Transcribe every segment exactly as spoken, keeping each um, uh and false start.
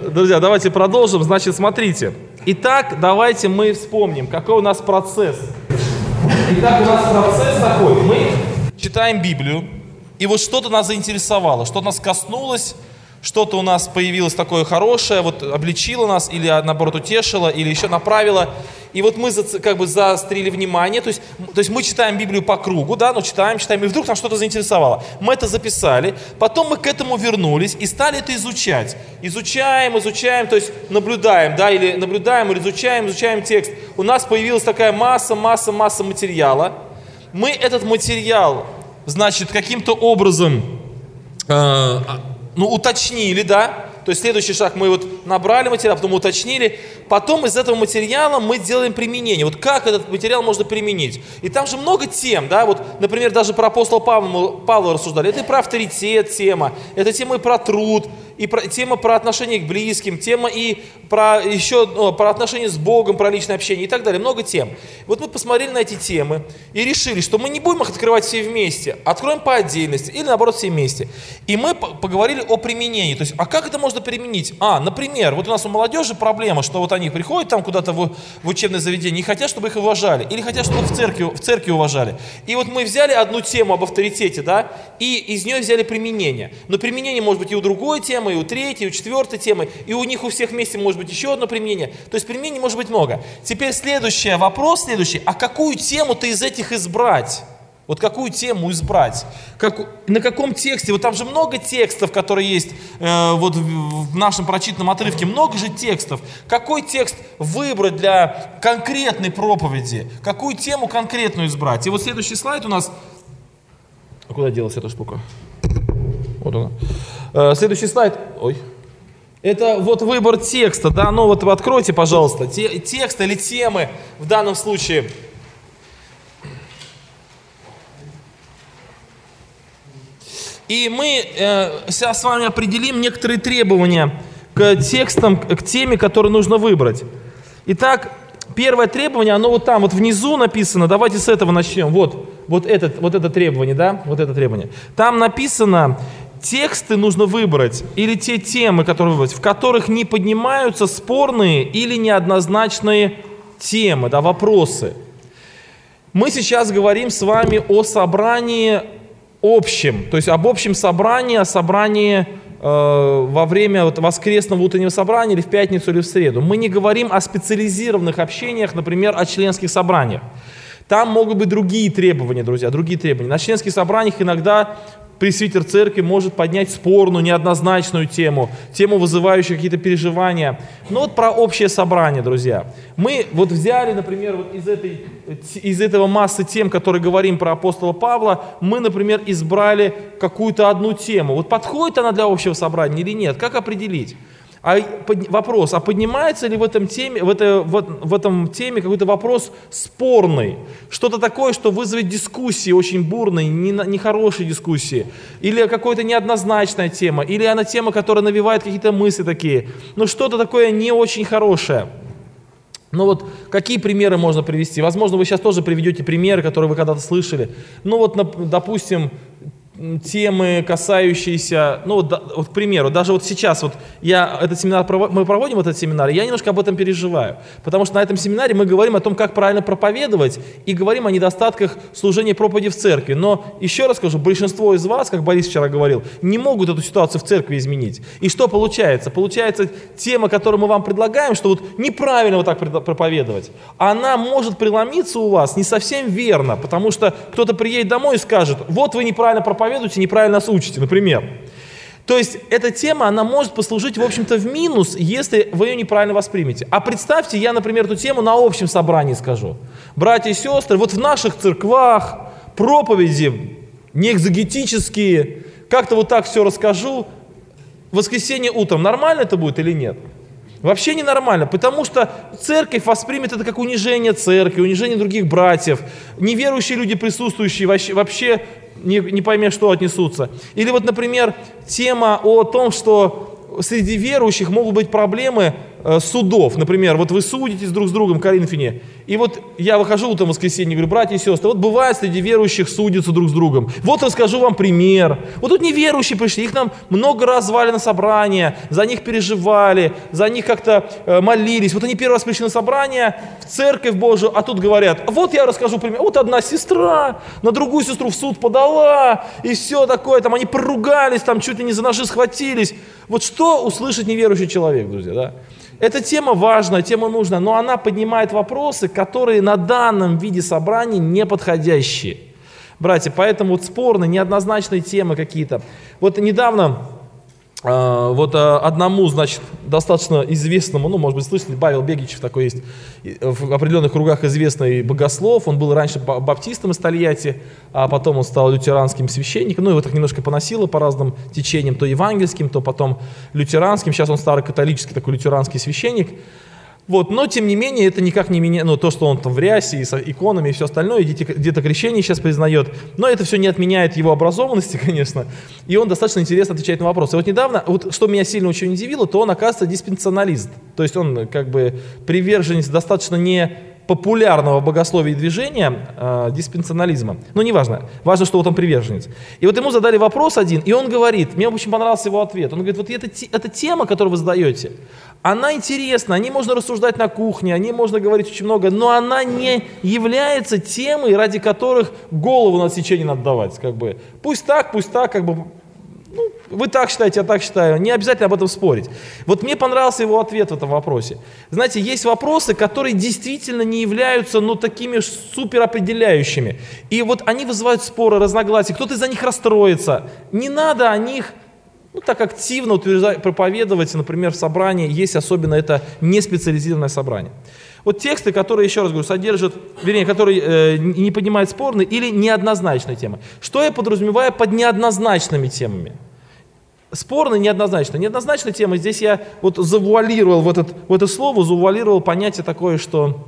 друзья, давайте продолжим. Значит, смотрите. Итак, давайте мы вспомним, какой у нас процесс. Итак, у нас процесс такой. Мы читаем Библию, и вот что-то нас заинтересовало, что-то нас коснулось, что-то у нас появилось такое хорошее, вот обличило нас, или наоборот утешило, или еще направило. И вот мы как бы заострили внимание, то есть, то есть мы читаем Библию по кругу, да, ну читаем, читаем, и вдруг нам что-то заинтересовало. Мы это записали, потом мы к этому вернулись и стали это изучать. Изучаем, изучаем, то есть наблюдаем, да, или наблюдаем, или изучаем, изучаем текст. У нас появилась такая масса, масса, масса материала. Мы этот материал, значит, каким-то образом, э, ну, уточнили, да. То есть следующий шаг, мы вот набрали материал, потом уточнили, потом из этого материала мы делаем применение. Вот как этот материал можно применить? И там же много тем, да, вот, например, даже про апостола Павла, Павла рассуждали. Это и про авторитет тема, это тема и про труд, и про, тема про отношение к близким, тема и про еще ну, про отношения с Богом, про личное общение и так далее. Много тем. Вот мы посмотрели на эти темы и решили, что мы не будем их открывать все вместе, откроем по отдельности или наоборот все вместе. И мы поговорили о применении. То есть, а как это можно применить? А, например, вот у нас у молодежи проблема, что вот они приходят там куда-то в, в учебное заведение и хотят, чтобы их уважали, или хотят, чтобы их в церкви, в церкви уважали. И вот мы взяли одну тему об авторитете, да, и из нее взяли применение. Но применение может быть и у другой темы, и у третьей, и у четвертой темы, и у них у всех вместе может быть еще одно применение. То есть применений может быть много. Теперь следующий вопрос, следующий, а какую тему-то из этих избрать? Вот какую тему избрать? Как, на каком тексте? Вот там же много текстов, которые есть э, вот в, в нашем прочитанном отрывке. Много же текстов. Какой текст выбрать для конкретной проповеди? Какую тему конкретную избрать? И вот следующий слайд у нас... А куда делась эта штука? Вот она. Э, следующий слайд... Ой. Это вот выбор текста, да? Ну вот откройте, пожалуйста. Те, текст или темы в данном случае... И мы э, сейчас с вами определим некоторые требования к текстам, к теме, которую нужно выбрать. Итак, первое требование, оно вот там, вот внизу написано. Давайте с этого начнем. Вот, вот, этот, вот это требование, да? Вот это требование. Там написано, тексты нужно выбрать, или те темы, которые выбрать, в которых не поднимаются спорные или неоднозначные темы, да, вопросы. Мы сейчас говорим с вами о собрании общем, то есть об общем собрании, о собрании э, во время вот, воскресного утреннего собрания или в пятницу или в среду. Мы не говорим о специализированных общениях, например, о членских собраниях. Там могут быть другие требования, друзья, другие требования. На членских собраниях иногда пресвитер церкви может поднять спорную, неоднозначную тему, тему, вызывающую какие-то переживания. Но вот про общее собрание, друзья. Мы вот взяли, например, вот из, этой, из этого массы тем, которые говорим про апостола Павла, мы, например, избрали какую-то одну тему. Вот подходит она для общего собрания или нет? Как определить? А вопрос, а поднимается ли в этом теме, в, это, в, в этом теме какой-то вопрос спорный? Что-то такое, что вызовет дискуссии очень бурные, нехорошие дискуссии? Или какая-то неоднозначная тема? Или она тема, которая навевает какие-то мысли такие? Ну что-то такое не очень хорошее. Ну вот какие примеры можно привести? Возможно, вы сейчас тоже приведете примеры, которые вы когда-то слышали. Ну вот, допустим, темы, касающиеся, ну вот, вот к примеру, даже вот сейчас вот я этот семинар, мы проводим этот семинар, и я немножко об этом переживаю, потому что на этом семинаре мы говорим о том, как правильно проповедовать, и говорим о недостатках служения проповеди в церкви. Но еще раз скажу, большинство из вас, как Борис вчера говорил, не могут эту ситуацию в церкви изменить. И что получается? Получается, тема, которую мы вам предлагаем, что вот неправильно вот так проповедовать, она может преломиться у вас не совсем верно, потому что кто-то приедет домой и скажет, вот вы неправильно проповедуете, неправильно нас учите, например. То есть эта тема, она может послужить, в общем-то, в минус, если вы ее неправильно воспримете. А представьте, я, например, эту тему на общем собрании скажу. Братья и сестры, вот в наших церквах проповеди не экзегетические, как-то вот так все расскажу. В воскресенье утром нормально это будет или нет? Вообще ненормально, потому что церковь воспримет это как унижение церкви, унижение других братьев. Неверующие люди, присутствующие, вообще, вообще не, не пойми, что отнесутся. Или вот, например, тема о том, что среди верующих могут быть проблемы судов. Например, вот вы судитесь друг с другом, Коринфяне, и вот я выхожу утром в воскресенье, говорю, братья и сестры, вот бывает среди верующих судятся друг с другом. Вот расскажу вам пример. Вот тут неверующие пришли, их нам много раз звали на собрание, за них переживали, за них как-то э, молились. Вот они первый раз пришли на собрание, в церковь Божию, а тут говорят, вот я расскажу пример. Вот одна сестра на другую сестру в суд подала, и все такое, там они поругались, там чуть ли не за ножи схватились. Вот что услышит неверующий человек, друзья, да? Эта тема важная, тема нужная, но она поднимает вопросы, которые на данном виде собраний неподходящие. Братья, поэтому вот спорные, неоднозначные темы какие-то. Вот недавно э, вот э, одному, значит, достаточно известному, ну, может быть, слышали, Павел Бегичев такой есть, в определенных кругах известный богослов, он был раньше баптистом из Тольятти, а потом он стал лютеранским священником, ну, его так немножко поносило по разным течениям, то евангельским, то потом лютеранским, сейчас он старокатолический такой лютеранский священник. Вот, но, тем не менее, это никак не меняет, ну, то, что он там в рясе и с иконами и все остальное, где-то крещение сейчас признает, но это все не отменяет его образованности, конечно, и он достаточно интересно отвечает на вопросы. И вот недавно, вот что меня сильно очень удивило, то он, оказывается, диспенсационалист, то есть он как бы приверженец достаточно не популярного богословия и движения, э, диспенсационализма. Ну, неважно. Важно, что вот он приверженец. И вот ему задали вопрос один, и он говорит, мне очень понравился его ответ. Он говорит, вот эта, эта тема, которую вы задаете, она интересна, о ней можно рассуждать на кухне, о ней можно говорить очень много, но она не является темой, ради которых голову на отсечение надо давать. Как бы. Пусть так, пусть так, как бы... Ну, вы так считаете, я так считаю. Не обязательно об этом спорить. Вот мне понравился его ответ в этом вопросе. Знаете, есть вопросы, которые действительно не являются, ну, такими суперопределяющими. И вот они вызывают споры, разногласия. Кто-то из-за них расстроится. Не надо о них, ну, так активно утверждать, проповедовать, например, в собрании. Есть особенно это неспециализированное собрание. Вот тексты, которые, еще раз говорю, содержат, вернее, которые э, не поднимают спорные или неоднозначные темы. Что я подразумеваю под неоднозначными темами? Спорные, неоднозначные. Неоднозначные темы, здесь я вот завуалировал в, этот, в это слово, завуалировал понятие такое, что...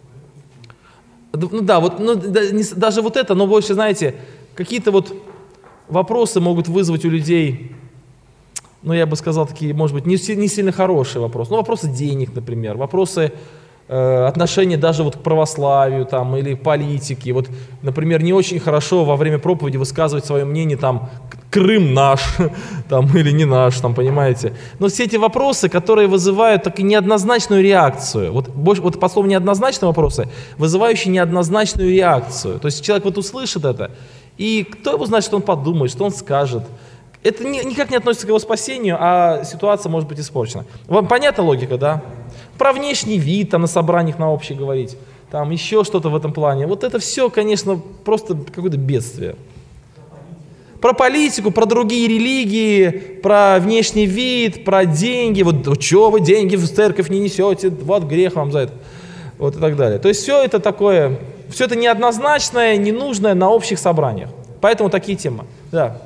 Ну да, вот, ну, да, не, даже вот это, но больше, знаете, какие-то вот вопросы могут вызвать у людей... Ну, я бы сказал, такие, может быть, не, не сильно хорошие вопросы. Ну, вопросы денег, например, вопросы... отношение даже вот к православию там, или политике. Вот, например, не очень хорошо во время проповеди высказывать свое мнение, там, Крым наш, там, или не наш, там, понимаете. Но все эти вопросы, которые вызывают так и неоднозначную реакцию, вот, больше, вот по слову неоднозначные вопросы, вызывающие неоднозначную реакцию. То есть человек вот услышит это, и кто его знает, что он подумает, что он скажет. Это не, никак не относится к его спасению, а ситуация может быть испорчена. Вам понятна логика, да? Про внешний вид там на собраниях на общее говорить, там еще что-то в этом плане. Вот это все, конечно, просто какое-то бедствие. Про политику, про другие религии, про внешний вид, про деньги. Вот что вы деньги в церковь не несете, вот грех вам за это. Вот и так далее. То есть все это такое, все это неоднозначное, ненужное на общих собраниях. Поэтому такие темы. Да.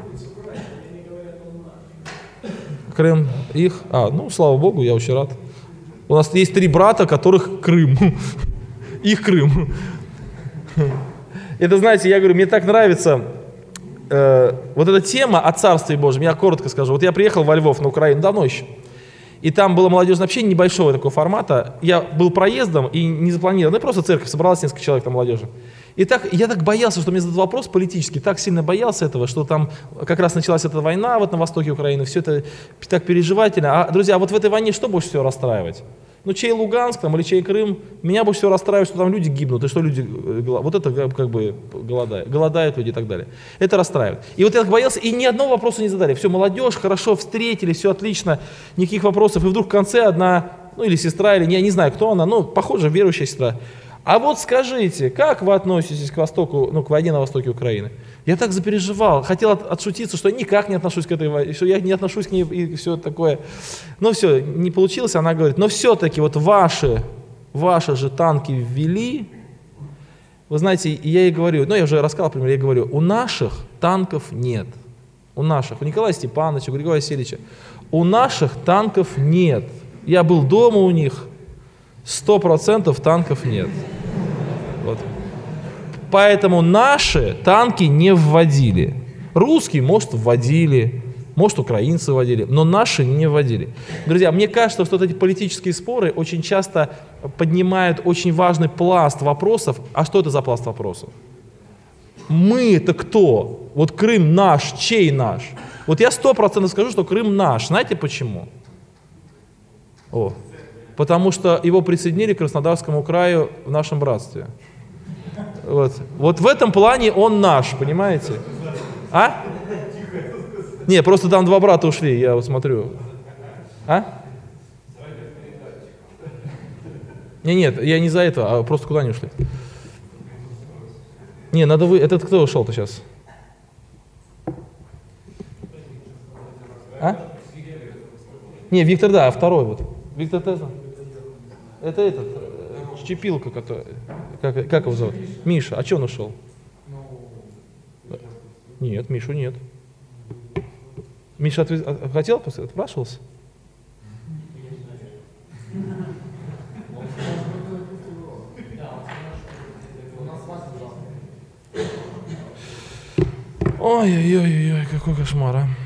Крым, их, а, ну, слава Богу, я очень рад. У нас есть три брата, которых Крым. Их Крым. Это, знаете, я говорю, мне так нравится э, вот эта тема о Царстве Божьем. Я коротко скажу. Вот я приехал во Львов, на Украину, давно еще. И там было молодежное общение небольшого такого формата. Я был проездом и не запланировал. Ну, просто церковь, собралась несколько человек там молодежи. И так, я так боялся, что мне зададут вопрос политический, так сильно боялся этого, что там как раз началась эта война вот на востоке Украины, все это так переживательно. А, друзья, вот в этой войне что больше всего расстраивать? Ну, чей Луганск там, или чей Крым? Меня больше всего расстраивает, что там люди гибнут, и что люди, вот это как бы голодают, голодают люди и так далее. Это расстраивает. И вот я так боялся, и ни одного вопроса не задали. Все, молодежь, хорошо, встретили, все отлично, никаких вопросов. И вдруг в конце одна, ну или сестра, или я не знаю, кто она, ну, похоже, верующая сестра. А вот скажите, как вы относитесь к востоку, ну, к войне на востоке Украины? Я так запереживал, хотел от, отшутиться, что я никак не отношусь к этой войне, что я не отношусь к ней и все такое. Но все, не получилось, она говорит, но все-таки вот ваши, ваши же танки ввели. Вы знаете, я ей говорю, ну, я уже рассказал, например, я говорю, у наших танков нет. У наших, у Николая Степановича, у Григория Васильевича, у наших танков нет. Я был дома у них, сто процентов танков нет. Вот. Поэтому наши танки не вводили. Русские, может, вводили. Может, украинцы вводили, но наши не вводили. Друзья, мне кажется, что вот эти политические споры очень часто поднимают очень важный пласт вопросов. А что это за пласт вопросов? Мы это кто? Вот Крым наш, чей наш? Вот я сто процентов скажу, что Крым наш. Знаете почему? О, потому что его присоединили к Краснодарскому краю в нашем братстве. Вот. Вот в этом плане он наш, понимаете? А? Не, просто там два брата ушли, я вот смотрю. А? Не, нет, я не за это, а просто куда они ушли? Не, надо вы... Этот кто ушел-то сейчас? А? Не, Виктор, да, а второй вот. Виктор Теза. Это этот, Щепилка, который... Как, как его зовут? Миша. А че он ушел? Нет, Мишу нет. Миша отвез... хотел, отпрашивался? Ой-ой-ой, какой кошмар, а.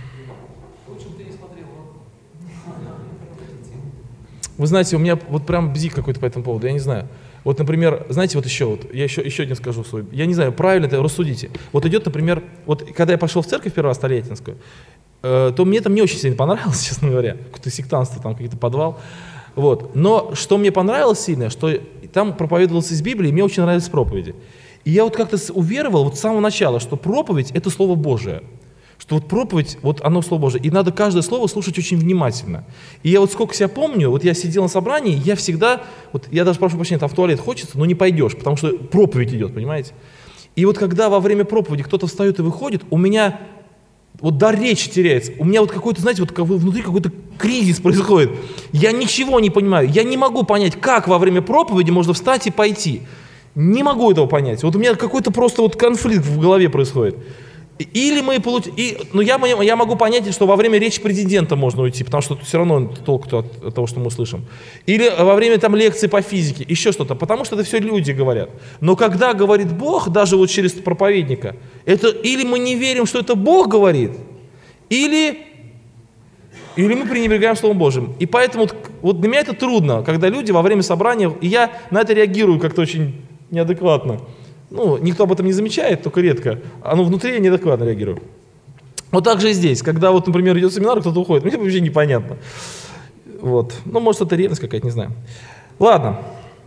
Вы знаете, у меня вот прям бзик какой-то по этому поводу, я не знаю. Вот, например, знаете, вот еще, вот, я еще, еще один скажу свой, я не знаю, правильно это, рассудите. Вот идет, например, вот когда я пошел в церковь первый раз, Тольяттинскую, э, то мне там не очень сильно понравилось, честно говоря, какое-то сектантство, там какой-то подвал. Вот. Но что мне понравилось сильно, что там проповедовалось из Библии, и мне очень нравились проповеди. И я вот как-то уверовал вот с самого начала, что проповедь – это Слово Божие. Что вот проповедь, вот оно Слово Божие. И надо каждое слово слушать очень внимательно. И я вот сколько себя помню, вот я сидел на собрании, я всегда, вот я даже прошу прощения, там в туалет хочется, но не пойдешь, потому что проповедь идет, понимаете? И вот когда во время проповеди кто-то встает и выходит, у меня вот дар речи теряется. У меня вот какой-то, знаете, вот внутри какой-то кризис происходит. Я ничего не понимаю. Я не могу понять, как во время проповеди можно встать и пойти. Не могу этого понять. Вот у меня какой-то просто вот конфликт в голове происходит. Или мы получим, и, ну я, я могу понять, что во время речи президента можно уйти, потому что все равно толку от, от того, что мы слышим. Или во время там лекции по физике, еще что-то, потому что это все люди говорят. Но когда говорит Бог, даже вот через проповедника, это или мы не верим, что это Бог говорит, или, или мы пренебрегаем Словом Божьим. И поэтому вот, вот для меня это трудно, когда люди во время собрания, и я на это реагирую как-то очень неадекватно. Ну, никто об этом не замечает, только редко. А ну, внутри я неадекватно реагирую. Вот так же и здесь. Когда, вот, например, идет семинар, кто-то уходит, мне вообще непонятно. Вот. Ну, может, это ревность какая-то, не знаю. Ладно.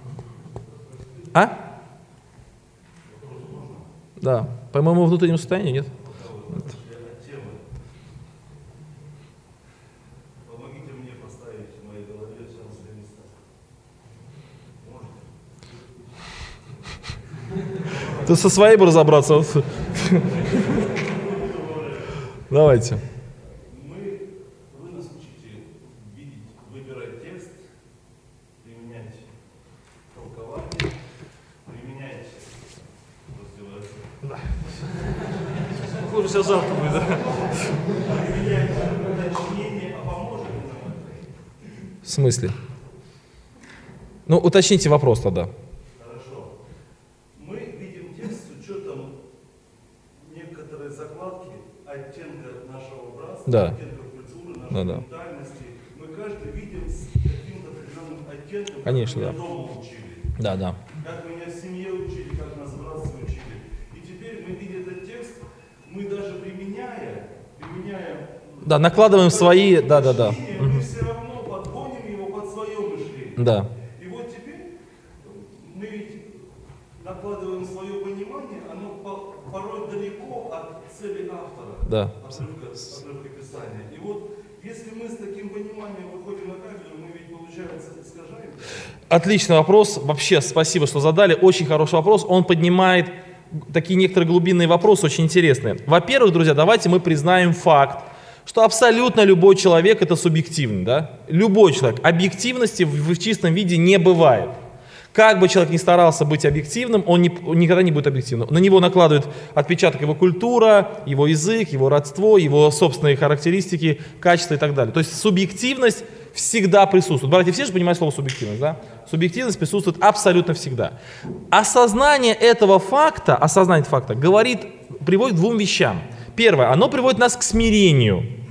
А? Да. По моему внутреннему состоянию нет? Нет. Ты со своей бы разобраться. Давайте. Мы, вы нас учите видеть, выбирать текст, применять толкование, применять да. Хуже сейчас жалко будет, да? Применять мнение, а поможет ли нам это? В смысле? Ну, уточните вопрос тогда. Да. Оттенков культуры, нашей да, да. ментальности. Мы каждый видим с каким-то определенным оттенком, конечно, как да. меня дома учили. Да, да. Как меня в семье учили, как нас в братстве учили. И теперь мы, видя этот текст, мы даже применяя, применяя да, накладываем свои, да, да, да. Мы угу. все равно подгоним его под свое мышление. Да. И вот теперь мы ведь накладываем свое понимание, оно порой далеко от цели автора. Да. Отрывка, отрывка Писания. И вот, если мы с таким пониманием выходим на кафедру, мы ведь, получается, искажаем. Отличный вопрос. Вообще, спасибо, что задали. Очень хороший вопрос. Он поднимает такие некоторые глубинные вопросы, очень интересные. Во-первых, друзья, давайте мы признаем факт, что абсолютно любой человек – это субъективный. Да? Любой человек. Объективности в, в чистом виде не бывает. Как бы человек ни старался быть объективным, он, не, он никогда не будет объективным. На него накладывает отпечаток его культура, его язык, его родство, его собственные характеристики, качества и так далее. То есть субъективность всегда присутствует. Братья, все же понимают слово субъективность, да? Субъективность присутствует абсолютно всегда. Осознание этого факта, осознание факта говорит, приводит к двум вещам. Первое, оно приводит нас к смирению.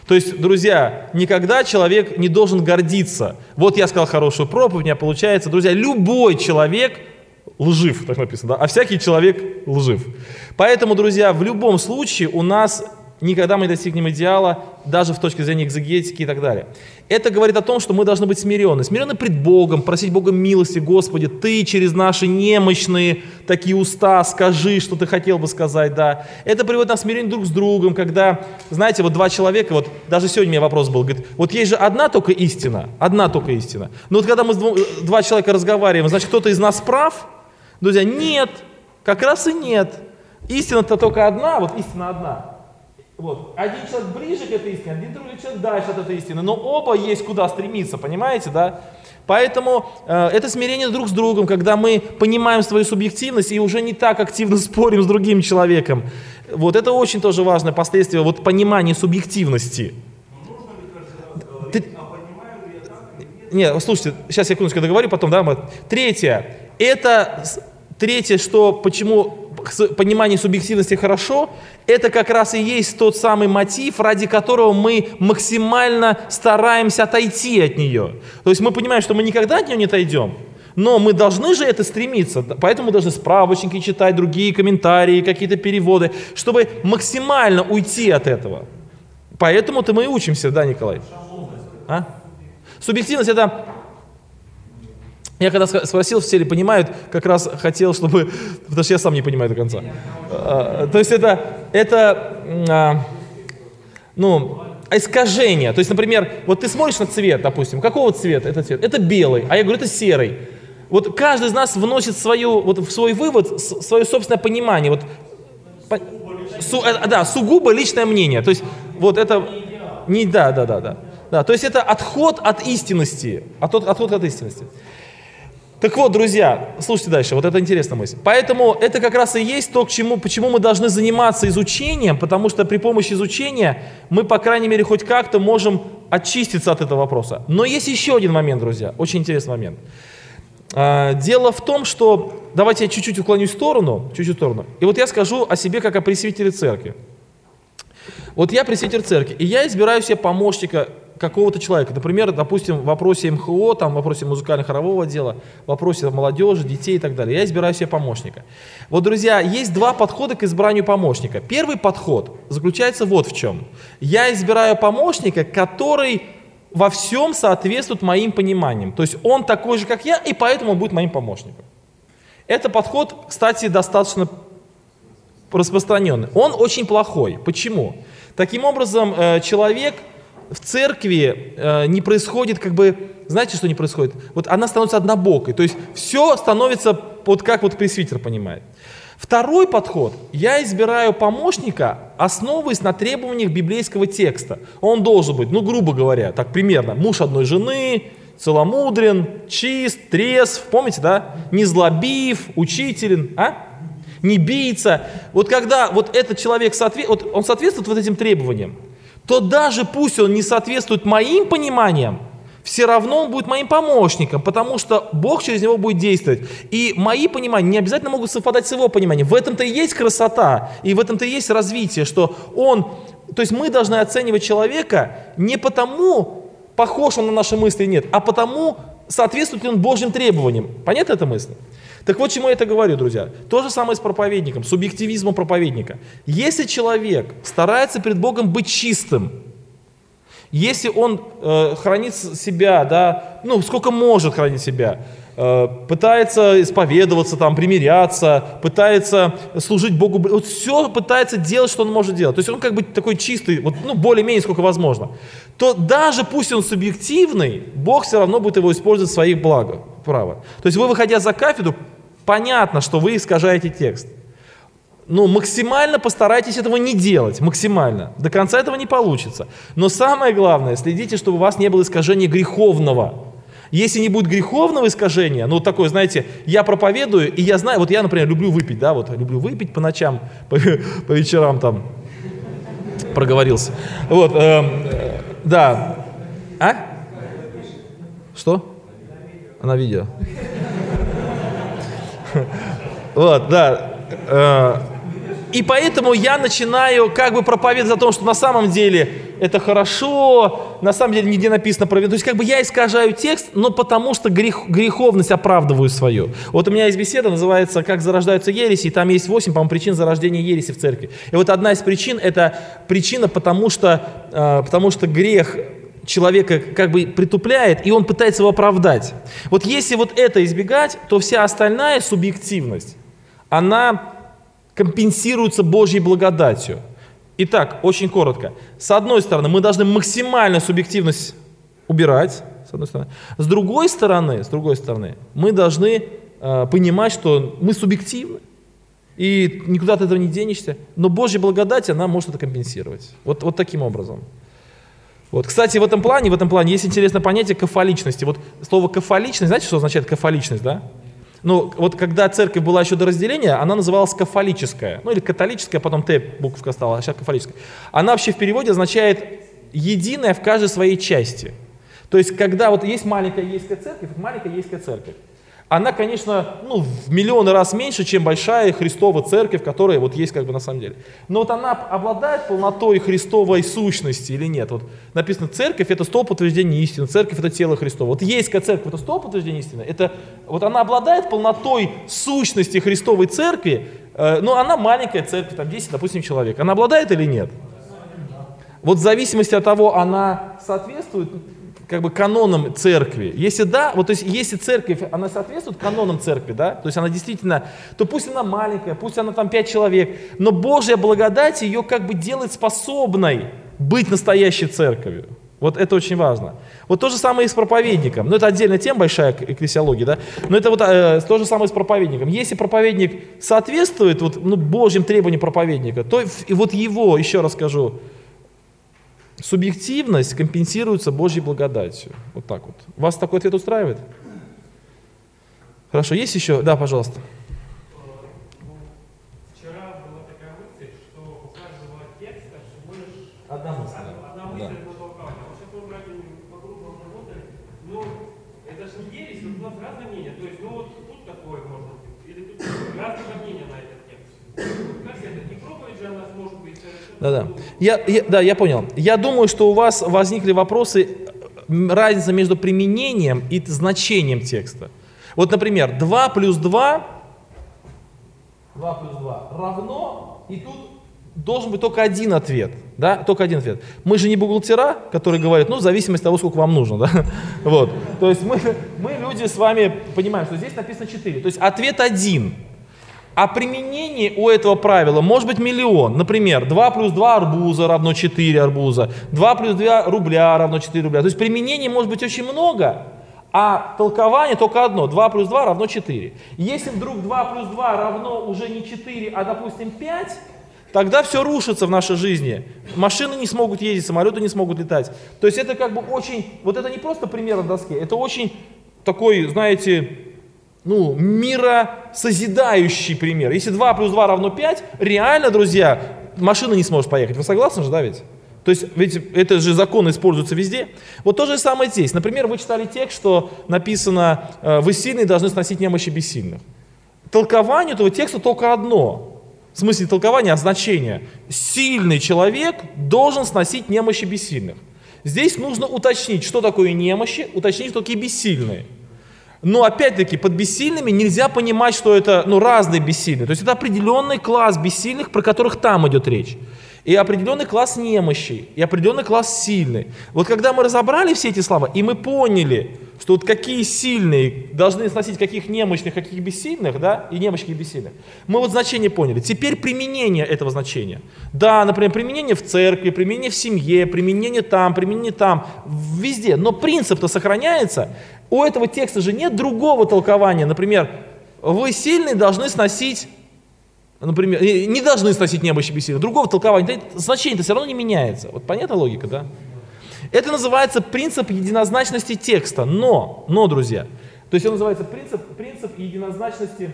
То есть, друзья, никогда человек не должен гордиться. Вот я сказал хорошую проповедь, у меня получается. Друзья, любой человек лжив, так написано, да? А всякий человек лжив. Поэтому, друзья, в любом случае у нас никогда мы не достигнем идеала, даже в точке зрения экзегетики и так далее. Это говорит о том, что мы должны быть смирены. Смирены пред Богом, просить Бога милости. Господи, Ты через наши немощные такие уста скажи, что Ты хотел бы сказать, да. Это приводит нас к смирению друг с другом, когда, знаете, вот два человека, вот даже сегодня у меня вопрос был, говорит, вот есть же одна только истина, одна только истина. Но вот когда мы два человека разговариваем, значит, кто-то из нас прав? Друзья, нет, как раз и нет. Истина-то только одна, вот истина одна. Вот. Один человек ближе к этой истине, один другой человек дальше от этой истины, но оба есть куда стремиться, понимаете, да? Поэтому э, это смирение друг с другом, когда мы понимаем свою субъективность и уже не так активно спорим с другим человеком. Вот это очень тоже важное последствие, вот понимание субъективности. Ты... Нет, слушайте, сейчас я секундочку договорю, потом, да, мы... Третье, это, третье, что, почему понимание субъективности хорошо, это как раз и есть тот самый мотив, ради которого мы максимально стараемся отойти от нее. То есть мы понимаем, что мы никогда от нее не отойдем, но мы должны же это стремиться, поэтому должны справочники читать, другие комментарии, какие-то переводы, чтобы максимально уйти от этого. Поэтому-то мы и учимся, да, Николай? А? Субъективность — это... Я когда спросил, все ли понимают, как раз хотел, чтобы... Потому что я сам не понимаю до конца. А, то есть это, это а, ну, искажение. То есть, например, вот ты смотришь на цвет, допустим, какого цвета это цвет? Это белый, а я говорю, это серый. Вот каждый из нас вносит свою, вот в свой вывод свое собственное понимание. Вот, по, су, да, сугубо личное мнение. То есть вот это... Не, да, да, да, да. Да, то есть это отход от истинности. Отход, отход от истинности. Так вот, друзья, слушайте дальше, вот это интересная мысль. Поэтому это как раз и есть то, к чему, почему мы должны заниматься изучением, потому что при помощи изучения мы, по крайней мере, хоть как-то можем очиститься от этого вопроса. Но есть еще один момент, друзья, очень интересный момент. Дело в том, что, давайте я чуть-чуть уклонюсь в сторону, чуть-чуть в сторону, и вот я скажу о себе как о пресвитере церкви. Вот я пресвитер церкви, и я избираю себе помощника какого-то человека. Например, допустим, в вопросе эм ха о, там, в вопросе музыкально-хорового отдела, в вопросе молодежи, детей и так далее. Я избираю себе помощника. Вот, друзья, есть два подхода к избранию помощника. Первый подход заключается вот в чем. Я избираю помощника, который во всем соответствует моим пониманиям. То есть он такой же, как я, и поэтому он будет моим помощником. Это подход, кстати, достаточно распространенный. Он очень плохой. Почему? Таким образом, человек в церкви э, не происходит, как бы, знаете, что не происходит? Вот она становится однобокой, то есть все становится вот как вот пресвитер понимает. Второй подход. Я избираю помощника, основываясь на требованиях библейского текста. Он должен быть, ну, грубо говоря, так примерно, муж одной жены, целомудрен, чист, трезв, помните, да? Незлобив, учителен, а? Не бийца. Вот когда вот этот человек, соотве... вот он соответствует вот этим требованиям, то даже пусть он не соответствует моим пониманиям, все равно он будет моим помощником, потому что Бог через него будет действовать. И мои понимания не обязательно могут совпадать с его пониманием. В этом-то и есть красота, и в этом-то и есть развитие, что он... То есть мы должны оценивать человека не потому, похож он на наши мысли или нет, а потому, соответствует ли он Божьим требованиям. Понятна эта мысль? Так вот, чему я это говорю, друзья. То же самое с проповедником, субъективизмом проповедника. Если человек старается перед Богом быть чистым, если он э, хранит себя, да, ну, сколько может хранить себя, э, пытается исповедоваться, там, примиряться, пытается служить Богу, вот все пытается делать, что он может делать. То есть он как бы такой чистый, вот, ну, более-менее сколько возможно. То даже пусть он субъективный, Бог все равно будет его использовать в своих благах, право. То есть вы, выходя за кафедру, понятно, что вы искажаете текст. Ну, максимально постарайтесь этого не делать, максимально. До конца этого не получится. Но самое главное, следите, чтобы у вас не было искажения греховного. Если не будет греховного искажения, ну, такое, знаете, я проповедую, и я знаю, вот я, например, люблю выпить, да, вот, люблю выпить по ночам, по, по вечерам там, проговорился. Вот, э, да. А? Что? На видео. Вот, да. И поэтому я начинаю как бы проповедовать о том, что на самом деле это хорошо, на самом деле нигде написано про вину. То есть как бы я искажаю текст, но потому что грех, греховность оправдываю свою. Вот у меня есть беседа, называется «Как зарождаются ереси», и там есть восемь, по-моему, причин зарождения ереси в церкви. И вот одна из причин – это причина, потому что, э, потому что грех человека как бы притупляет, и он пытается его оправдать. Вот если вот это избегать, то вся остальная субъективность, она компенсируется Божьей благодатью. Итак, очень коротко. С одной стороны, мы должны максимально субъективность убирать, с одной стороны. С другой стороны, с другой стороны, мы должны э, понимать, что мы субъективны, и никуда от этого не денешься, но Божья благодать, она может это компенсировать. Вот, вот таким образом. Вот. Кстати, в этом плане, в этом плане есть интересное понятие кафоличности. Вот слово кафоличность, знаете, что означает кафоличность, да? Ну, вот когда церковь была еще до разделения, она называлась кафолическая, ну или католическая, потом Т буковка стала, а сейчас кафолическая. Она вообще в переводе означает единое в каждой своей части. То есть, когда вот есть маленькая ейская церковь, маленькая ейская церковь, она, конечно, ну, в миллионы раз меньше, чем большая Христова церковь, которая вот есть как бы на самом деле. Но вот она обладает полнотой Христовой сущности или нет? Вот написано, церковь – это столб утверждения истины, церковь – это тело Христово. Вот ейская церковь – это столб утверждения истины, это, вот она обладает полнотой сущности Христовой церкви, э, но она маленькая церковь, там десять, допустим, человек. Она обладает или нет? Вот в зависимости от того, она соответствует как бы канонам церкви. Если да, вот то есть если церковь, она соответствует канонам церкви, да, то есть она действительно, то пусть она маленькая, пусть она там пять человек, но Божья благодать ее как бы делает способной быть настоящей церковью. Вот это очень важно. Вот то же самое и с проповедником. Ну, это отдельная тема, большая экклесиология, да. Но это вот э, то же самое с проповедником. Если проповедник соответствует вот, ну, Божьим требованиям проповедника, то и вот его, еще раз скажу, субъективность компенсируется Божьей благодатью. Вот так вот. Вас такой ответ устраивает? Хорошо, есть еще? Да, пожалуйста. Вчера была такая мысль, что у каждого текста всего лишь одна мысль. Одна мысль да. толкования. Вот сейчас мы братья по группам работали, ну, это же не ересь, у нас разные мнения. То есть, ну вот тут такое может быть, или тут разные мнения на этот текст. Как это? Не проповедь же у нас может быть. Да-да. Я, я, да, я понял. Я думаю, что у вас возникли вопросы, разница между применением и значением текста. Вот, например, два плюс два, два плюс два равно, и тут должен быть только один ответ. Да? Только один ответ. Мы же не бухгалтера, которые говорят, ну, в зависимости от того, сколько вам нужно. Да? Вот. То есть мы, мы, люди, с вами понимаем, что здесь написано четыре. То есть ответ один. А применение у этого правила может быть миллион. Например, два плюс два арбуза равно четыре арбуза, два плюс два рубля равно четыре рубля. То есть применений может быть очень много, а толкование только одно. два плюс два равно четыре. Если вдруг два плюс два равно уже не четыре, а допустим пять, тогда все рушится в нашей жизни. Машины не смогут ездить, самолеты не смогут летать. То есть это как бы очень, вот это не просто пример на доске, это очень такой, знаете, ну, миросозидающий пример. Если два плюс два равно пять, реально, друзья, машина не сможет поехать. Вы согласны же, да, ведь? То есть, ведь это же закон используется везде. Вот то же самое здесь. Например, вы читали текст, что написано, вы сильные должны сносить немощи бессильных. Толкование этого текста только одно. В смысле толкования, а значение. Сильный человек должен сносить немощи бессильных. Здесь нужно уточнить, что такое немощи, уточнить, что такие бессильные. Но опять-таки под бессильными нельзя понимать, что это ну, разные бессильные. То есть это определенный класс бессильных, про которых там идет речь. И определенный класс немощей, и определенный класс сильный. Вот когда мы разобрали все эти слова, и мы поняли, что вот какие сильные должны сносить каких немощных, каких бессильных, да, и немощных, и бессильных, мы вот значение поняли. Теперь применение этого значения. Да, например, применение в церкви, применение в семье, применение там, применение там, везде. Но принцип-то сохраняется. У этого текста же нет другого толкования. Например, вы сильные должны сносить, например, не должны сносить немощи бессильных. Другого толкования. Значение-то все равно не меняется. Вот понятна логика, да? Это называется принцип единозначности текста. Но, но, друзья, то есть он называется принцип, принцип единозначности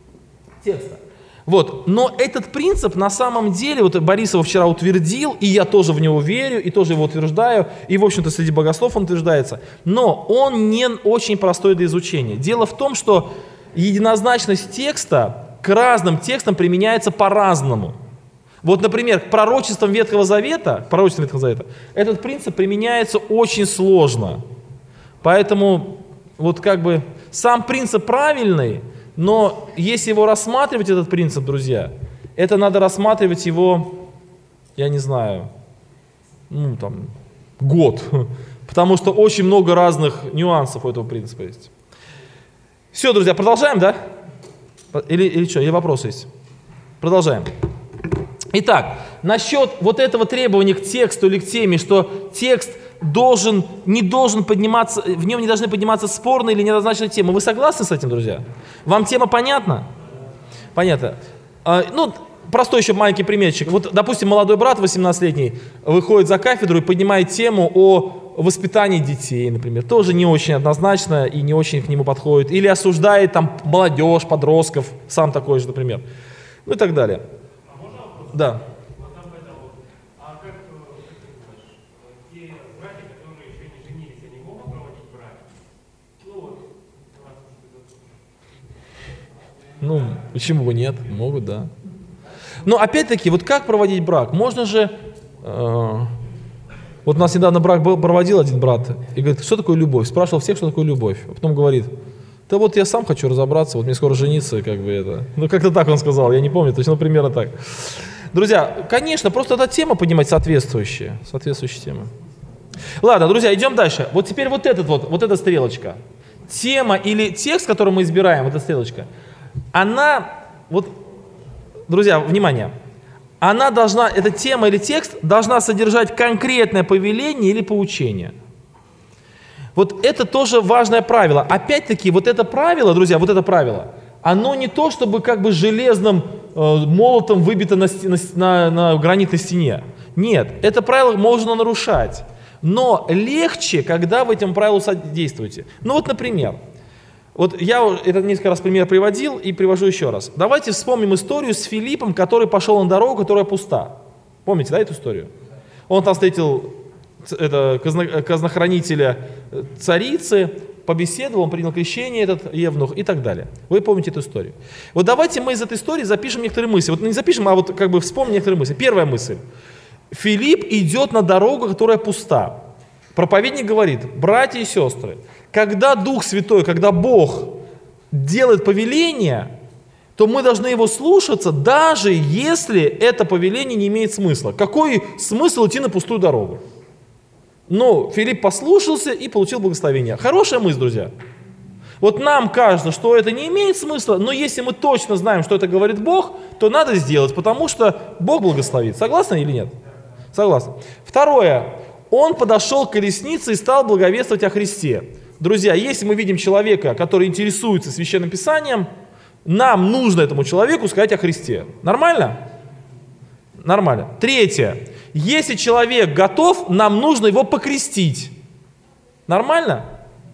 текста. Вот. Но этот принцип на самом деле, вот Борисов вчера утвердил, и я тоже в него верю, и тоже его утверждаю, и, в общем-то, среди богословов он утверждается, но он не очень простой для изучения. Дело в том, что единозначность текста к разным текстам применяется по-разному. Вот, например, к пророчествам Ветхого Завета, к пророчествам Ветхого Завета, этот принцип применяется очень сложно. Поэтому вот как бы сам принцип правильный, но если его рассматривать, этот принцип, друзья, это надо рассматривать его, я не знаю, ну там, год. Потому что очень много разных нюансов у этого принципа есть. Все, друзья, продолжаем, да? Или, или что, или вопросы есть? Продолжаем. Итак, насчет вот этого требования к тексту или к теме, что текст должен, не должен подниматься, в нем не должны подниматься спорные или неоднозначные темы. Вы согласны с этим, друзья? Вам тема понятна? Понятно. А, ну, простой еще маленький примерчик. Вот, допустим, молодой брат восемнадцатилетний выходит за кафедру и поднимает тему о воспитании детей, например. Тоже не очень однозначно и не очень к нему подходит. Или осуждает там молодежь, подростков, сам такой же, например. Ну и так далее. А можно вопрос? Да. Вот там это вот. А как, как ты думаешь, те братья, которые еще не женились, они могут проводить брак? Ну вот, раз уж ты готов. Ну, почему бы нет? Могут, да. Но опять-таки, вот как проводить брак? Можно же... Э, вот у нас недавно брак был, проводил один брат, и говорит, что такое любовь? Спрашивал всех, что такое любовь. А потом говорит, да вот я сам хочу разобраться, вот мне скоро жениться, как бы это. Ну, как-то так он сказал, я не помню, точно, ну, примерно так. Друзья, конечно, просто эта тема поднимать соответствующая, соответствующая тема. Ладно, друзья, идем дальше. Вот теперь вот этот вот, вот эта стрелочка. Тема или текст, который мы избираем, вот эта стрелочка, она, вот, друзья, внимание, она должна, эта тема или текст должна содержать конкретное повеление или поучение. Вот это тоже важное правило. Опять-таки, вот это правило, друзья, вот это правило, оно не то, чтобы как бы железным э, молотом выбито на, на, на гранитной стене. Нет, это правило можно нарушать. Но легче, когда вы этим правилу содействуете. Ну вот, например, вот я это несколько раз пример приводил и привожу еще раз. Давайте вспомним историю с Филиппом, который пошел на дорогу, которая пуста. Помните, да, эту историю? Он там встретил это, казно, казнохранителя царицы, побеседовал, он принял крещение, этот евнух и так далее. Вы помните эту историю. Вот давайте мы из этой истории запишем некоторые мысли. Вот не запишем, а вот как бы вспомним некоторые мысли. Первая мысль. Филипп идет на дорогу, которая пуста. Проповедник говорит, братья и сестры, когда Дух Святой, когда Бог делает повеление, то мы должны его слушаться, даже если это повеление не имеет смысла. Какой смысл идти на пустую дорогу? Но Филипп послушался и получил благословение. Хорошая мысль, друзья. Вот нам кажется, что это не имеет смысла, но если мы точно знаем, что это говорит Бог, то надо сделать, потому что Бог благословит. Согласны или нет? Согласны. Второе. Он подошел к колеснице и стал благовествовать о Христе. Друзья, если мы видим человека, который интересуется Священным Писанием, нам нужно этому человеку сказать о Христе. Нормально? Нормально. Третье. Если человек готов, нам нужно его покрестить. Нормально?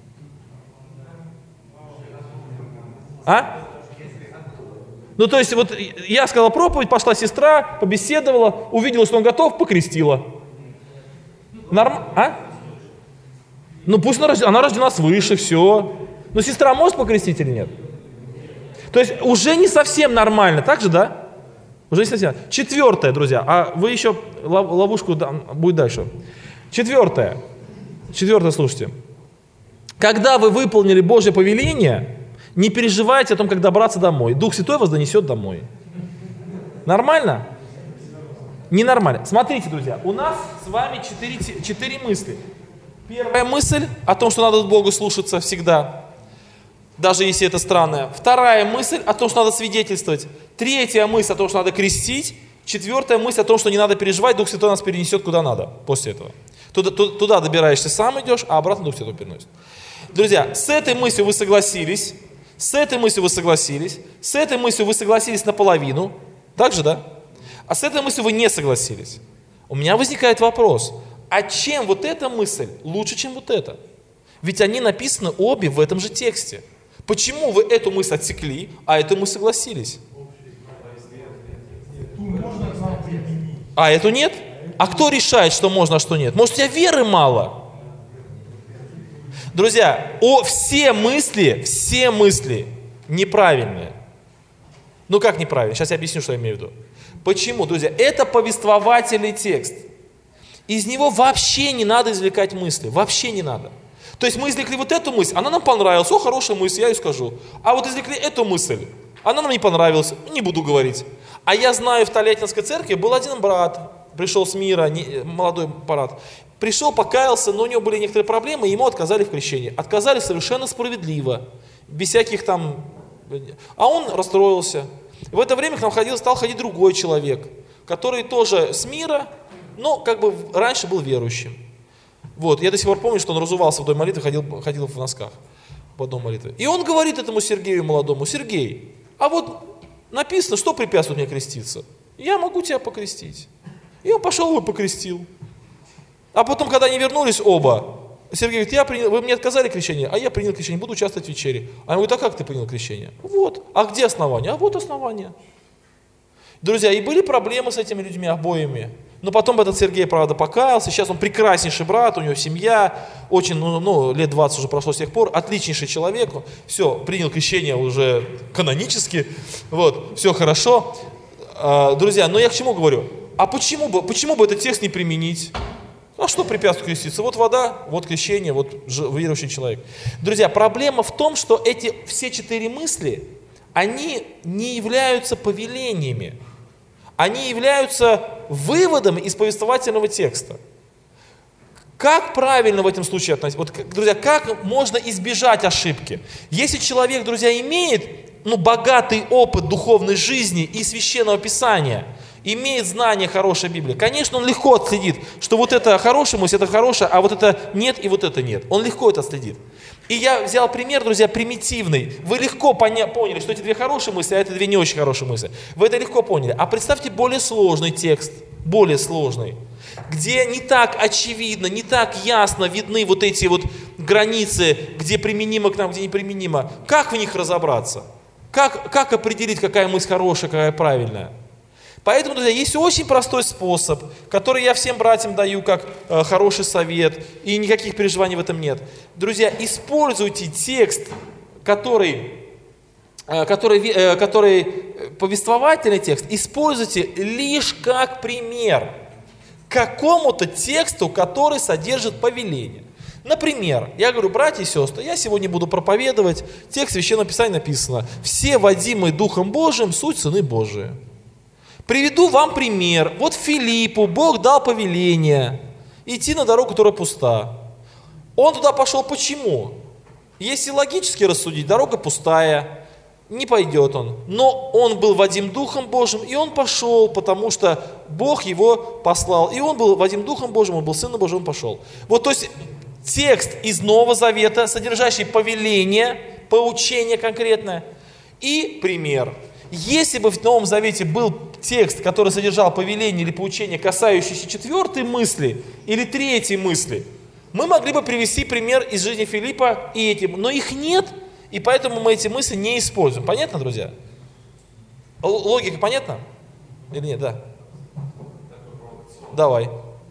А? Ну, то есть, вот я сказал проповедь, пошла сестра, побеседовала, увидела, что он готов, покрестила. Норм... А? Ну, пусть она рождена, она рождена свыше, все. Но сестра может покрестить или нет? То есть, уже не совсем нормально, так же, да? Уже не совсем. Четвертое, друзья, а вы еще ловушку, да, будет дальше. Четвертое. Четвертое, слушайте. Когда вы выполнили Божье повеление, не переживайте о том, как добраться домой. Дух Святой вас донесет домой. Нормально? Ненормально. Смотрите, друзья, у нас с вами четыре, четыре мысли. Первая мысль о том, что надо Богу слушаться всегда, даже если это странное. Вторая мысль о том, что надо свидетельствовать. Третья мысль о том, что надо крестить. Четвертая мысль о том, что не надо переживать, Дух Святой нас перенесет куда надо после этого. Туда, туда добираешься, сам идешь, а обратно Дух Святой переносит. Друзья, с этой мыслью вы согласились, с этой мыслью вы согласились, с этой мыслью вы согласились наполовину, так же, да? А с этой мыслью вы не согласились. У меня возникает вопрос, а чем вот эта мысль лучше, чем вот эта? Ведь они написаны обе в этом же тексте. Почему вы эту мысль отсекли, а эту мы согласились? А эту нет? А кто решает, что можно, а что нет? Может, у тебя веры мало? Друзья, о, все мысли, все мысли неправильные. Ну как неправильно? Сейчас я объясню, что я имею в виду. Почему, друзья? Это повествовательный текст. Из него вообще не надо извлекать мысли. Вообще не надо. То есть мы извлекли вот эту мысль, она нам понравилась, о, хорошая мысль, я ее скажу. А вот извлекли эту мысль, она нам не понравилась, не буду говорить. А я знаю, в Тольяттинской церкви был один брат, пришел с мира, не, молодой брат, пришел, покаялся, но у него были некоторые проблемы, и ему отказали в крещении. Отказали совершенно справедливо, без всяких там... А он расстроился. В это время к нам ходил, стал ходить другой человек, который тоже с мира, но как бы раньше был верующим. Вот, я до сих пор помню, что он разувался в одной молитве, ходил, ходил в носках в одной молитве. И он говорит этому Сергею молодому: Сергей, а вот написано, что препятствует мне креститься? Я могу тебя покрестить. И он пошел его покрестил. А потом, когда они вернулись оба, Сергей говорит: я принял, вы мне отказали крещение, а я принял крещение, буду участвовать в вечере. А он говорит: а как ты принял крещение? Вот. А где основание? А вот основание. Друзья, и были проблемы с этими людьми обоими. Но потом этот Сергей, правда, покаялся. Сейчас он прекраснейший брат, у него семья, очень, ну, ну лет двадцать уже прошло с тех пор, отличнейший человек. Все, принял крещение уже канонически. Вот, все хорошо. А, друзья, но я к чему говорю? А почему бы, почему бы этот текст не применить? А что препятствует креститься? Вот вода, вот крещение, вот верующий человек. Друзья, проблема в том, что эти все четыре мысли, они не являются повелениями. Они являются выводом из повествовательного текста. Как правильно в этом случае относиться? Вот, друзья, как можно избежать ошибки? Если человек, друзья, имеет ну, богатый опыт духовной жизни и священного писания, имеет знание хорошей Библии, конечно, он легко отследит, что вот это хорошая мысль, это хорошая, а вот это нет и вот это нет. Он легко это отследит. И я взял пример, друзья, примитивный. Вы легко поня- поняли, что эти две хорошие мысли, а это две не очень хорошие мысли. Вы это легко поняли. А представьте более сложный текст, более сложный, где не так очевидно, не так ясно видны вот эти вот границы, где применимо к нам, где неприменимо. Как в них разобраться? Как, как определить, какая мысль хорошая, какая правильная? Поэтому, друзья, есть очень простой способ, который я всем братьям даю как э, хороший совет, и никаких переживаний в этом нет. Друзья, используйте текст, который, э, который, э, который повествовательный текст, используйте лишь как пример к какому-то тексту, который содержит повеление. Например, я говорю: братья и сестры, я сегодня буду проповедовать, текст Священного Писания написано: «Все водимые Духом Божиим суть сыны Божии». Приведу вам пример. Вот Филиппу Бог дал повеление идти на дорогу, которая пуста. Он туда пошел почему? Если логически рассудить, дорога пустая, не пойдет он. Но он был водим Духом Божьим, и он пошел, потому что Бог его послал. И он был водим Духом Божьим, он был Сыном Божьим, он пошел. Вот, то есть текст из Нового Завета, содержащий повеление, поучение конкретное, и пример. Если бы в Новом Завете был текст, который содержал повеление или поучение, касающееся четвертой мысли или третьей мысли, мы могли бы привести пример из жизни Филиппа и этим, но их нет, и поэтому мы эти мысли не используем. Понятно, друзья? Логика понятна? Или нет? Да. Давай.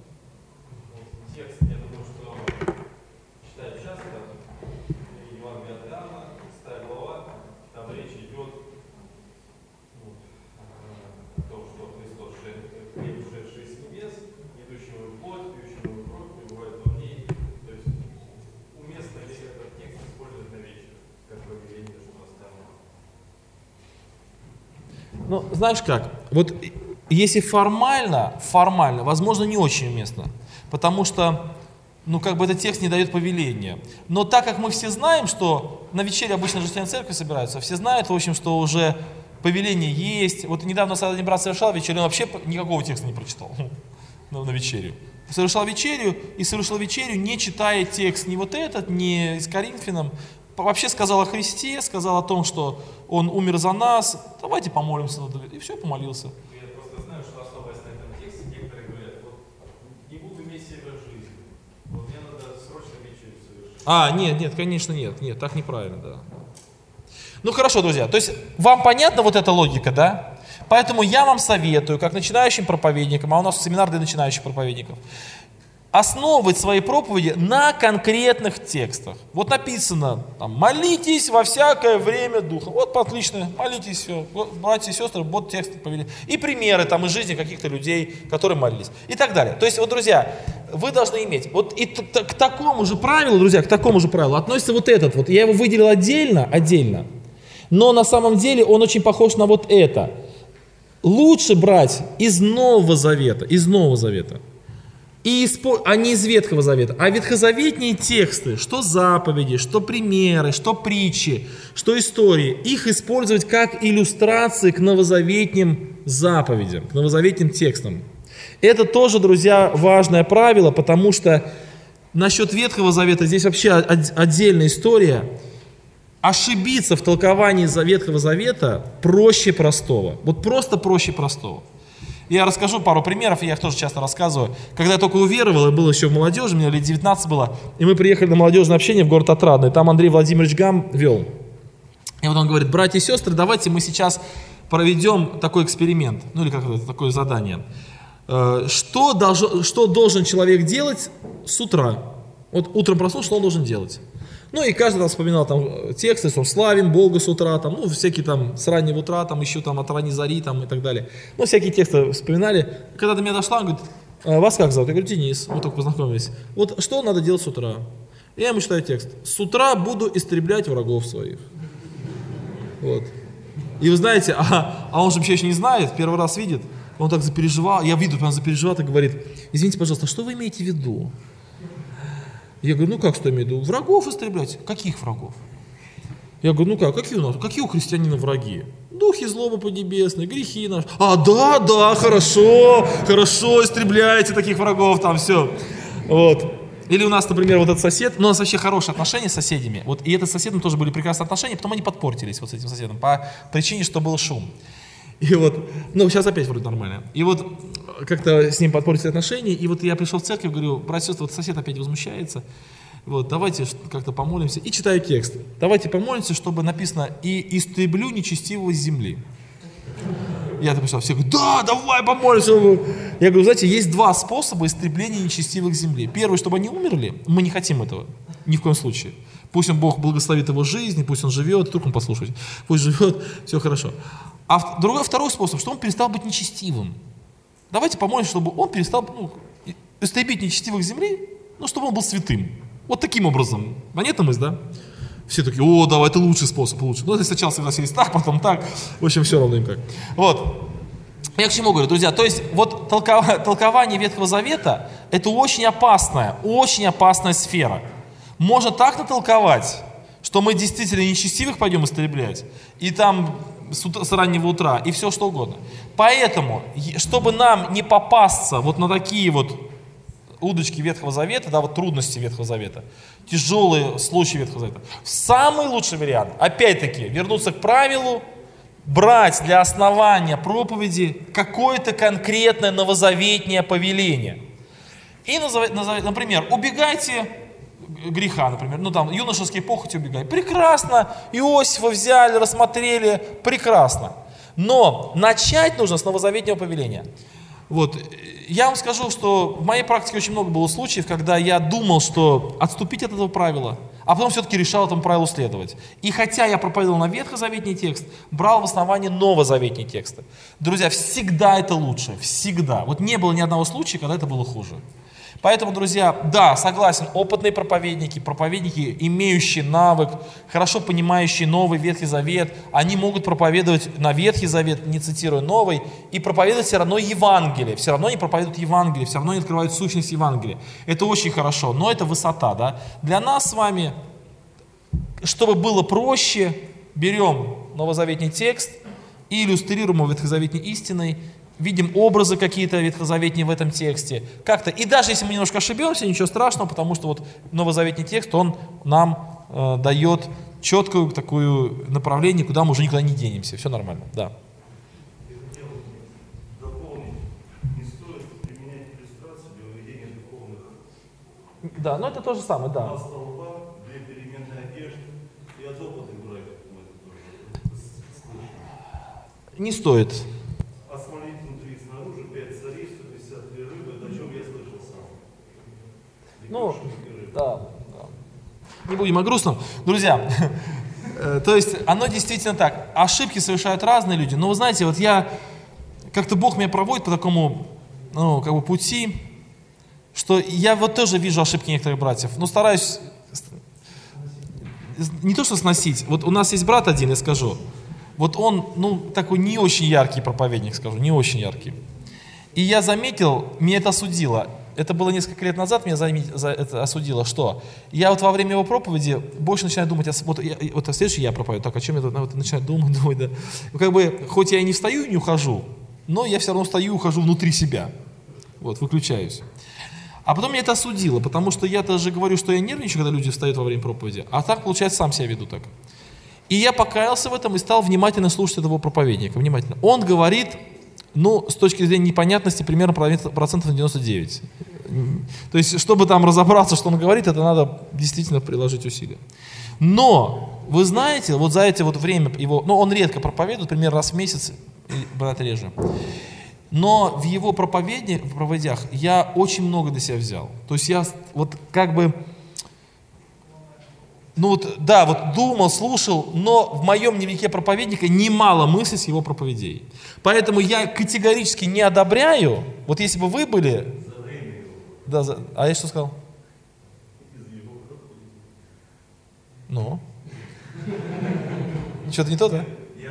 Ну, знаешь как, вот если формально, формально, возможно, не очень уместно, потому что, ну, как бы этот текст не дает повеления. Но так как мы все знаем, что на вечере обычно же члены церкви собираются, все знают, в общем, что уже повеление есть. Вот недавно один брат совершал вечерю, он вообще никакого текста не прочитал на, на вечерю. Совершал вечерю и совершил вечерю, не читая текст ни вот этот, ни с Коринфянам. Вообще сказал о Христе, сказал о том, что Он умер за нас, давайте помолимся, и все, помолился. Я просто знаю, что особость на этом тексте, некоторые говорят: вот не буду иметь себя в жизни, вот мне надо срочно вечерю совершить. А, нет, нет, конечно нет, нет, так неправильно, да. Ну хорошо, друзья, то есть вам понятна вот эта логика, да? Поэтому я вам советую, как начинающим проповедникам, а у нас семинар для начинающих проповедников, основывать свои проповеди на конкретных текстах. Вот написано, там, молитесь во всякое время Духом. Вот отлично, молитесь, все. Вот, братья и сестры, вот текст повели. И примеры там из жизни каких-то людей, которые молились. И так далее. То есть, вот, друзья, вы должны иметь, вот и к такому же правилу, друзья, к такому же правилу относится вот этот вот. Я его выделил отдельно, отдельно. Но на самом деле он очень похож на вот это. Лучше брать из Нового Завета, из Нового Завета. И испо... а не из Ветхого Завета, а ветхозаветные тексты, что заповеди, что примеры, что притчи, что истории, их использовать как иллюстрации к новозаветным заповедям, к новозаветным текстам. Это тоже, друзья, важное правило, потому что насчет Ветхого Завета здесь вообще отдельная история. Ошибиться в толковании Ветхого Завета проще простого, вот просто проще простого. Я расскажу пару примеров, я их тоже часто рассказываю. Когда я только уверовал, и был еще в молодежи, мне лет девятнадцать было, и мы приехали на молодежное общение в город Отрадный, там Андрей Владимирович Гам вел. И вот он говорит: братья и сестры, давайте мы сейчас проведем такой эксперимент, ну или как-то такое задание. Что должен, что должен человек делать с утра? Вот утром проснулся, что он должен делать? Ну и каждый там вспоминал там тексты, что славим Бога с утра, там, ну всякие там с раннего утра, там еще там от ранней зари там и так далее. Ну всякие тексты вспоминали. Когда до меня дошла, он говорит: а вас как зовут? Я говорю: Денис, мы только познакомились. Вот что надо делать с утра? Я ему читаю текст: с утра буду истреблять врагов своих. Вот. И вы знаете, а, а он же вообще еще не знает, первый раз видит, он так запереживал, я виду, прям запереживал и говорит: извините, пожалуйста, что вы имеете в виду? Я говорю: ну как, что я имею в виду? Врагов истреблять. Каких врагов? Я говорю: ну как, какие у нас, какие у христианина враги? Духи злобы поднебесные, грехи наши. А, да, да, хорошо, хорошо, истребляйте таких врагов, там все. Вот. Или у нас, например, вот этот сосед, ну, у нас вообще хорошие отношения с соседями, вот, и этот с соседом тоже были прекрасные отношения, потом они подпортились вот с этим соседом по причине, что был шум. И вот, ну, сейчас опять вроде нормально. И вот как-то с ним подпортились отношения, и вот я пришел в церковь, говорю: братья и сестры, вот сосед опять возмущается, вот, давайте как-то помолимся. И читаю текст. Давайте помолимся, чтобы написано: и истреблю нечестивого с земли. Я так пришел, все говорят: да, давай помолимся. Я говорю: знаете, есть два способа истребления нечестивых с земли. Первый, чтобы они умерли, мы не хотим этого, ни в коем случае. Пусть он, Бог благословит его жизнь, пусть он живет, вдруг он послушает, пусть живет, все хорошо. А другой, второй способ, что он перестал быть нечестивым. Давайте помолимся, чтобы он перестал, ну, истребить нечестивых с земли, ну, чтобы он был святым. Вот таким образом. Монета мысль, да? Все такие: о, давай, это лучший способ, лучше. Ну, сначала согласились так, потом так. В общем, все равно им как. Вот. Я к чему говорю, друзья? То есть, вот толков... толкование Ветхого Завета – это очень опасная, очень опасная сфера. Можно так натолковать, что мы действительно нечестивых пойдем истреблять, и там с, утра, с раннего утра, и все что угодно. Поэтому, чтобы нам не попасться вот на такие вот удочки Ветхого Завета, да, вот трудности Ветхого Завета, тяжелые случаи Ветхого Завета, самый лучший вариант, опять-таки, вернуться к правилу, брать для основания проповеди какое-то конкретное новозаветнее повеление. И, например, убегайте греха, например, ну там юношеские похоти убегай. Прекрасно, Иосифа взяли, рассмотрели, прекрасно. Но начать нужно с новозаветнего повеления. Вот. Я вам скажу, что в моей практике очень много было случаев, когда я думал, что отступить от этого правила, а потом все-таки решал этому правилу следовать. И хотя я проповедовал на ветхозаветний текст, брал в основании новозаветные тексты. Друзья, всегда это лучше, всегда. Вот не было ни одного случая, когда это было хуже. Поэтому, друзья, да, согласен, опытные проповедники, проповедники, имеющие навык, хорошо понимающие Новый Ветхий Завет, они могут проповедовать на Ветхий Завет, не цитируя Новый, и проповедовать все равно Евангелие, все равно они проповедуют Евангелие, все равно они открывают сущность Евангелия. Это очень хорошо, но это высота, да. Для нас с вами, чтобы было проще, берем новозаветный текст и иллюстрируем его ветхозаветной истиной, видим образы какие-то ветхозаветные в этом тексте. Как-то. И даже если мы немножко ошибемся, ничего страшного, потому что вот новозаветный текст, он нам э, дает четкое такое направление, куда мы уже никуда не денемся. Все нормально, да. Да, но это то же самое, да. Два столба, две переменные одежды и от опыта брать. Не стоит. А смотреть внутри и снаружи, пять царей, сто пятьдесят две рыбы, это о чем я слышал сам. будем о грустном. Друзья, то есть оно действительно так. Ошибки совершают разные люди. Но вы знаете, вот я, как-то Бог меня проводит по такому, ну, как бы пути, что я вот тоже вижу ошибки некоторых братьев. Но стараюсь не то что сносить. Вот у нас есть брат один, я скажу. Вот он, ну, такой не очень яркий проповедник, скажу, не очень яркий. И я заметил, меня это осудило. Это было несколько лет назад, меня заметил, за это осудило, что я вот во время его проповеди больше начинаю думать, вот, я, вот следующий я проповедую, так, о чем я тут вот, начинаю думать, думать, да. Как бы, хоть я и не встаю и не ухожу, но я все равно встаю и ухожу внутри себя. Вот, выключаюсь. А потом меня это осудило, потому что я даже говорю, что я нервничаю, когда люди встают во время проповеди, а так, получается, сам себя веду так. И я покаялся в этом и стал внимательно слушать этого проповедника, внимательно. Он говорит, ну, с точки зрения непонятности, примерно процентов на девяносто девять. То есть, чтобы там разобраться, что он говорит, это надо действительно приложить усилия. Но, вы знаете, вот за это вот время его, ну, он редко проповедует, примерно раз в месяц, брат реже. Но в его проповеди, в проповедях я очень много для себя взял. То есть я вот как бы, ну вот, да, вот думал, слушал, но в моем дневнике проповедника немало мыслей с его проповедей. Поэтому я категорически не одобряю, вот если бы вы были... Да, за, а я что сказал? Ну? Что-то не то, да?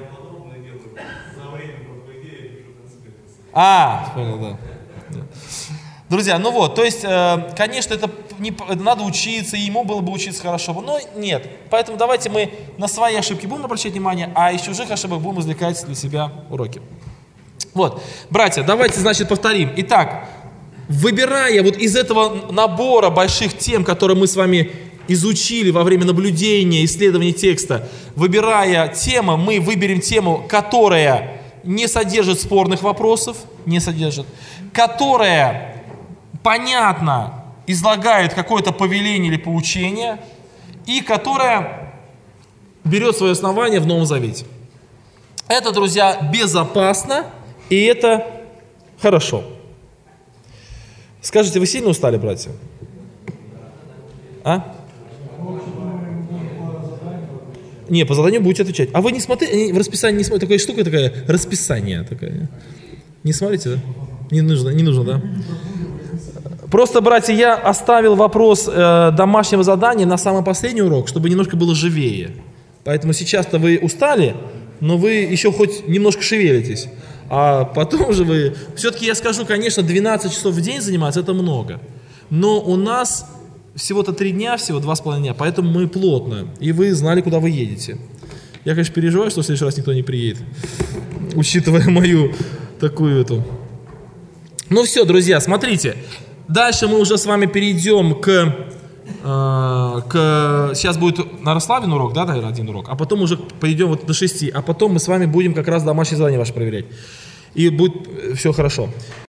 А, понял, да. Друзья, ну вот, то есть, э, конечно, это, не, это надо учиться, и ему было бы учиться хорошо, но нет. Поэтому давайте мы на свои ошибки будем обращать внимание, а из чужих ошибок будем извлекать для себя уроки. Вот, братья, давайте, значит, повторим. Итак, выбирая вот из этого набора больших тем, которые мы с вами изучили во время наблюдения, исследования текста, выбирая тему, мы выберем тему, которая не содержит спорных вопросов, не содержит, которая понятно излагает какое-то повеление или поучение, и которая берет свое основание в Новом Завете. Это, друзья, безопасно, и это хорошо. Скажите, вы сильно устали, братья? А? Не, по заданию будете отвечать. А вы не смотрите, в расписании не смотрите, такая штука такая, расписание такая. Не смотрите, да? Не нужно, не нужно, да? Просто, братья, я оставил вопрос э, домашнего задания на самый последний урок, чтобы немножко было живее. Поэтому сейчас-то вы устали, но вы еще хоть немножко шевелитесь. А потом же вы... Все-таки я скажу, конечно, двенадцать часов в день заниматься, это много. Но у нас... Всего-то три дня, всего два с половиной дня, поэтому мы плотно, и вы знали, куда вы едете. Я, конечно, переживаю, что в следующий раз никто не приедет, учитывая мою такую эту. Ну все, друзья, смотрите, дальше мы уже с вами перейдем к, э, к... Сейчас будет на Рославин урок, да, наверное, один урок, а потом уже пойдем вот до шести, а потом мы с вами будем как раз домашнее задание ваше проверять, и будет все хорошо.